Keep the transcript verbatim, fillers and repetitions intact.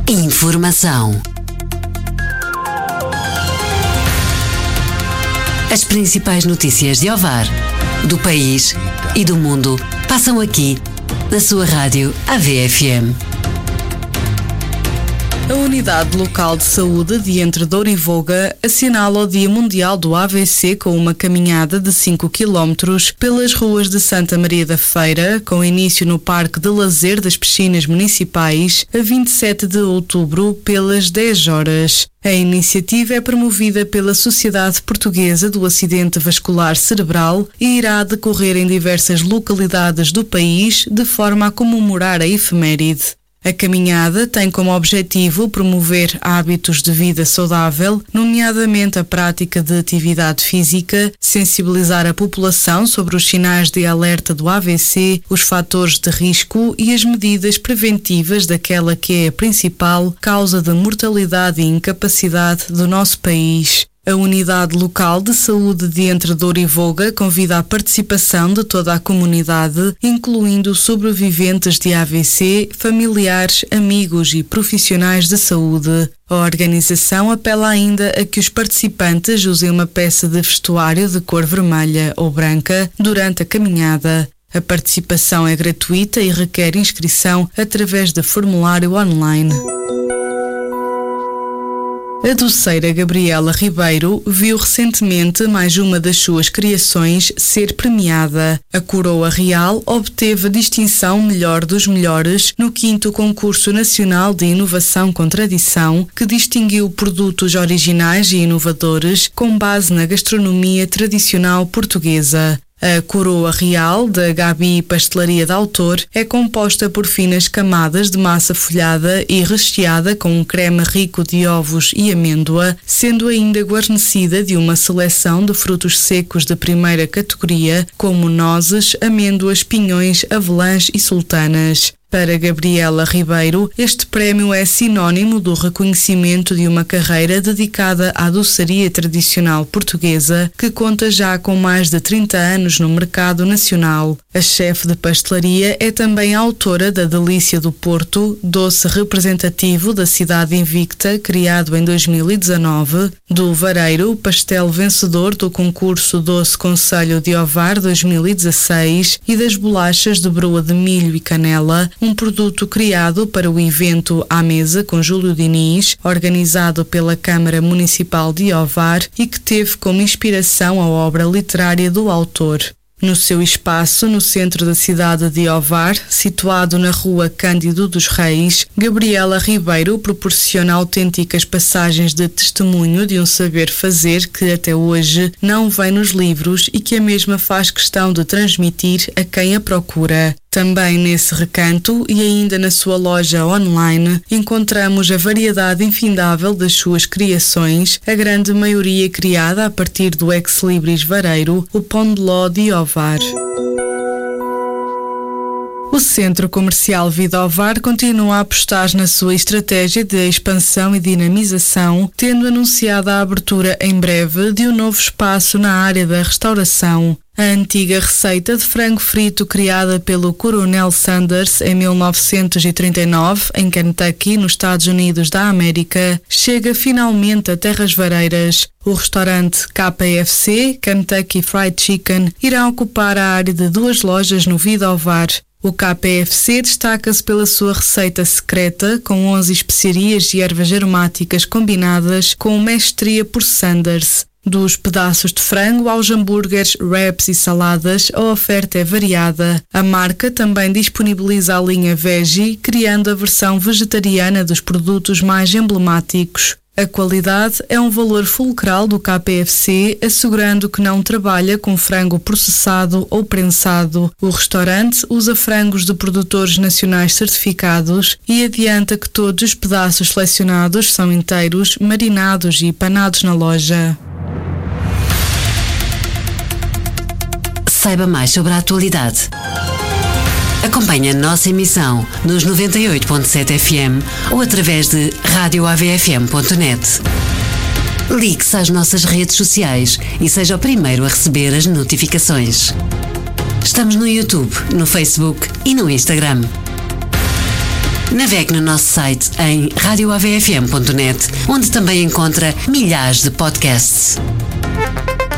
Informação. As principais notícias de Ovar, do país e do mundo passam aqui, na sua rádio A V F M. A Unidade Local de Saúde de Entre Douro e Voga assinala o Dia Mundial do A V C com uma caminhada de cinco quilómetros pelas ruas de Santa Maria da Feira, com início no Parque de Lazer das Piscinas Municipais, a vinte e sete de outubro, pelas dez horas. A iniciativa é promovida pela Sociedade Portuguesa do Acidente Vascular Cerebral e irá decorrer em diversas localidades do país, de forma a comemorar a efeméride. A caminhada tem como objetivo promover hábitos de vida saudável, nomeadamente a prática de atividade física, sensibilizar a população sobre os sinais de alerta do A V C, os fatores de risco e as medidas preventivas daquela que é a principal causa de mortalidade e incapacidade do nosso país. A Unidade Local de Saúde de Entre Douro e Voga convida a participação de toda a comunidade, incluindo sobreviventes de A V C, familiares, amigos e profissionais de saúde. A organização apela ainda a que os participantes usem uma peça de vestuário de cor vermelha ou branca durante a caminhada. A participação é gratuita e requer inscrição através de formulário online. A doceira Gabriela Ribeiro viu recentemente mais uma das suas criações ser premiada. A Coroa Real obteve a distinção Melhor dos Melhores no quinto Concurso Nacional de Inovação com Tradição, que distinguiu produtos originais e inovadores com base na gastronomia tradicional portuguesa. A Coroa Real, da Gabi Pastelaria de Autor, é composta por finas camadas de massa folhada e recheada com um creme rico de ovos e amêndoa, sendo ainda guarnecida de uma seleção de frutos secos de primeira categoria, como nozes, amêndoas, pinhões, avelãs e sultanas. Para Gabriela Ribeiro, este prémio é sinónimo do reconhecimento de uma carreira dedicada à doçaria tradicional portuguesa, que conta já com mais de trinta anos no mercado nacional. A chefe de pastelaria é também autora da Delícia do Porto, doce representativo da cidade invicta, criado em dois mil e dezanove, do Vareiro, pastel vencedor do concurso Doce Concelho de Ovar dois mil e dezasseis, e das bolachas de broa de milho e canela, um produto criado para o evento À Mesa com Júlio Diniz, organizado pela Câmara Municipal de Ovar e que teve como inspiração a obra literária do autor. No seu espaço, no centro da cidade de Ovar, situado na rua Cândido dos Reis, Gabriela Ribeiro proporciona autênticas passagens de testemunho de um saber fazer que até hoje não vem nos livros e que a mesma faz questão de transmitir a quem a procura. Também nesse recanto e ainda na sua loja online encontramos a variedade infindável das suas criações, a grande maioria criada a partir do ex-libris vareiro, o Pão de Ló de Ovar. O Centro Comercial Vida Ovar continua a apostar na sua estratégia de expansão e dinamização, tendo anunciado a abertura em breve de um novo espaço na área da restauração. A antiga receita de frango frito criada pelo Coronel Sanders em mil novecentos e trinta e nove, em Kentucky, nos Estados Unidos da América, chega finalmente a Terras Vareiras. O restaurante K F C, Kentucky Fried Chicken, irá ocupar a área de duas lojas no Vida Ovar. O K F C destaca-se pela sua receita secreta, com onze especiarias e ervas aromáticas combinadas com mestria por Sanders. Dos pedaços de frango aos hambúrgueres, wraps e saladas, a oferta é variada. A marca também disponibiliza a linha Veggie, criando a versão vegetariana dos produtos mais emblemáticos. A qualidade é um valor fulcral do K F C, assegurando que não trabalha com frango processado ou prensado. O restaurante usa frangos de produtores nacionais certificados e adianta que todos os pedaços selecionados são inteiros, marinados e panados na loja. Saiba mais sobre a atualidade. Acompanhe a nossa emissão nos noventa e oito ponto sete F M ou através de rádio A V F M ponto net. Ligue-se às nossas redes sociais e seja o primeiro a receber as notificações. Estamos no YouTube, no Facebook e no Instagram. Navegue no nosso site em radio a v f m ponto net, onde também encontra milhares de podcasts.